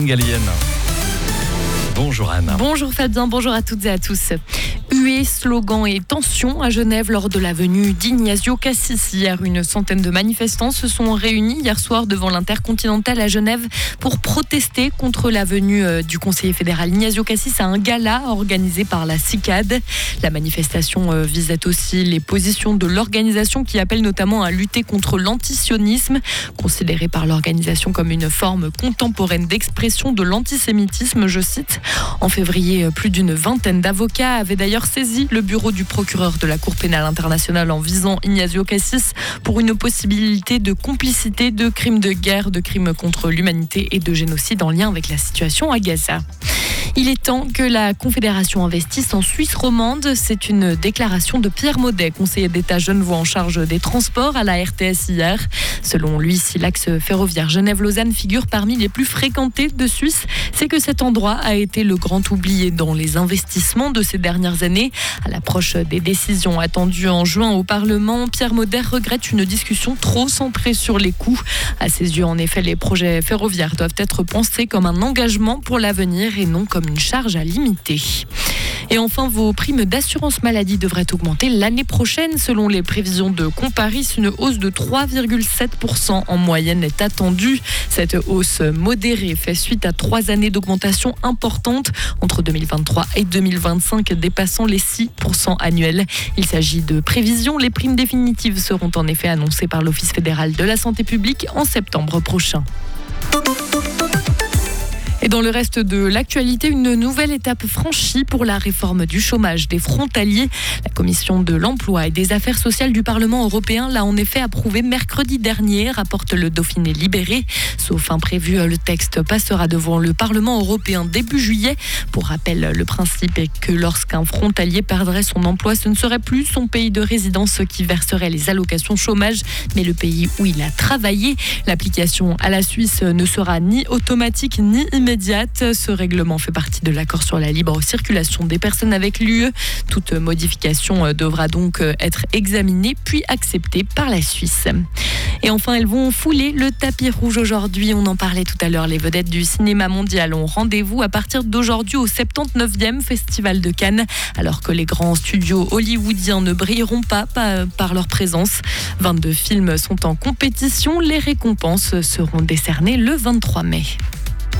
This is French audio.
Galienne. Bonjour Anne. Bonjour Fabien, bonjour à toutes et à tous. Huées, slogans et tensions à Genève lors de la venue d'Ignazio Cassis. Hier, une centaine de manifestants se sont réunis hier soir devant l'Intercontinental à Genève pour protester contre la venue du conseiller fédéral Ignazio Cassis à un gala organisé par la CICAD. La manifestation visait aussi les positions de l'organisation qui appelle notamment à lutter contre l'antisionisme, considéré par l'organisation comme une forme contemporaine d'expression de l'antisémitisme, je cite. En février, plus d'une vingtaine d'avocats avaient d'ailleurs saisi le bureau du procureur de la Cour pénale internationale en visant Ignazio Cassis pour une possibilité de complicité de crimes de guerre, de crimes contre l'humanité et de génocide en lien avec la situation à Gaza. Il est temps que la Confédération investisse en Suisse romande. C'est une déclaration de Pierre Maudet, conseiller d'État genevois en charge des transports à la RTS hier. Selon lui, si l'axe ferroviaire Genève-Lausanne figure parmi les plus fréquentés de Suisse, c'est que cet endroit a été le grand oublié dans les investissements de ces dernières années. À l'approche des décisions attendues en juin au Parlement, Pierre Maudet regrette une discussion trop centrée sur les coûts. À ses yeux, en effet, les projets ferroviaires doivent être pensés comme un engagement pour l'avenir et non comme une charge à limiter. Et enfin, vos primes d'assurance maladie devraient augmenter l'année prochaine. Selon les prévisions de Comparis, une hausse de 3,7% en moyenne est attendue. Cette hausse modérée fait suite à 3 années d'augmentation importante entre 2023 et 2025, dépassant les 6% annuels. Il s'agit de prévisions. Les primes définitives seront en effet annoncées par l'Office fédéral de la santé publique en septembre prochain. Et dans le reste de l'actualité, une nouvelle étape franchie pour la réforme du chômage des frontaliers. La Commission de l'emploi et des affaires sociales du Parlement européen l'a en effet approuvé mercredi dernier, rapporte le Dauphiné Libéré. Sauf imprévu, le texte passera devant le Parlement européen début juillet. Pour rappel, le principe est que lorsqu'un frontalier perdrait son emploi, ce ne serait plus son pays de résidence qui verserait les allocations chômage, mais le pays où il a travaillé. L'application à la Suisse ne sera ni automatique ni immédiate. Ce règlement fait partie de l'accord sur la libre circulation des personnes avec l'UE. Toute modification devra donc être examinée puis acceptée par la Suisse. Et enfin, elles vont fouler le tapis rouge aujourd'hui. On en parlait tout à l'heure. Les vedettes du cinéma mondial ont rendez-vous à partir d'aujourd'hui au 79e Festival de Cannes, alors que les grands studios hollywoodiens ne brilleront pas par leur présence. 22 films sont en compétition. Les récompenses seront décernées le 23 mai.